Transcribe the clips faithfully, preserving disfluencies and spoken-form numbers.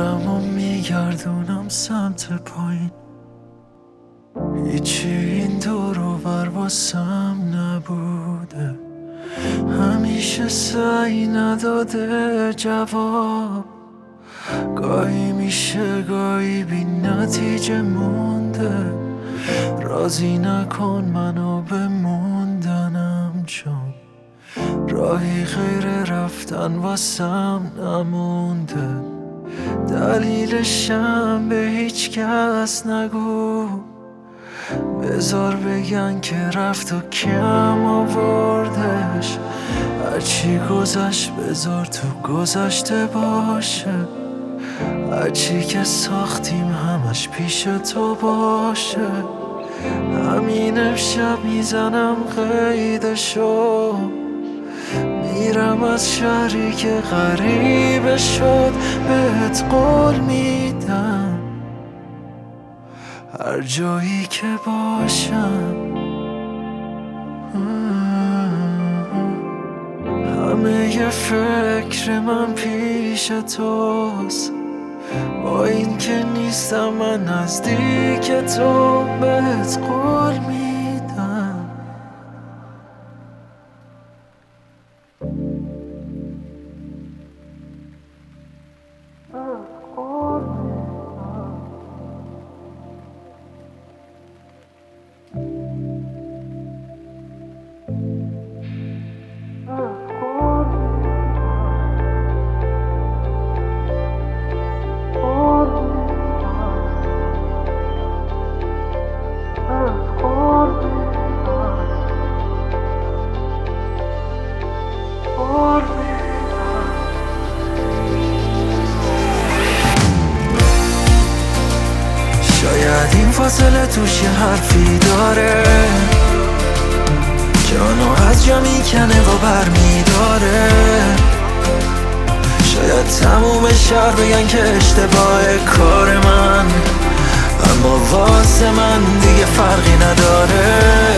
سرم و میگردونم سمت پایین، هیچی این دور و بر واسم نبوده، همیشه سعی نداده جواب، گاهی میشه گاهی بی نتیجه مونده، راضی نکن منو به موندنم، چون راهی غیر رفتن واسم نمونده، دلیلشم به هیچ کس نگو، بذار بگن که رفت و کم آوردش، هرچی گذشت بذار تو گذشته باشه، هرچی که ساختیم همش پیش تو باشه، همین امشب میزنم قیدشو، میرم از شهری که غریبه شد، بهت قول میدم هر جایی که باشم همه ی فکر من پیش توست، با این که نیستم من نزدیک تو، بهت قول میدم. شاید این فاصله توش یه حرفی داره، جانو از جا میکنه و بر میداره، شاید تموم شهر بگن که اشتباه کار من، اما واسه من دیگه فرقی نداره،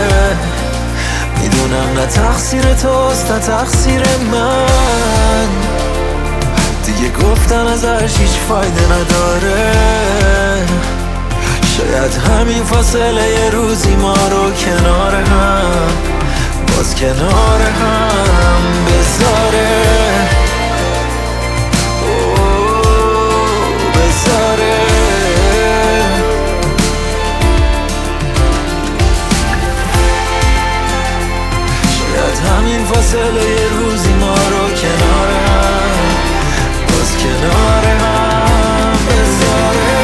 میدونم نه تقصیر توست نه تقصیر من، دیگه گفتن ازش هیچ فایده نداره، شاید همین فاصله یه روزی ما رو کنار هم باز کنار هم بذاره، بذاره شاید همین فاصله یه روزی ما رو کنار هم باز کنار هم بذاره.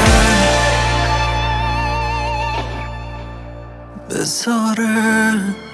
بذاره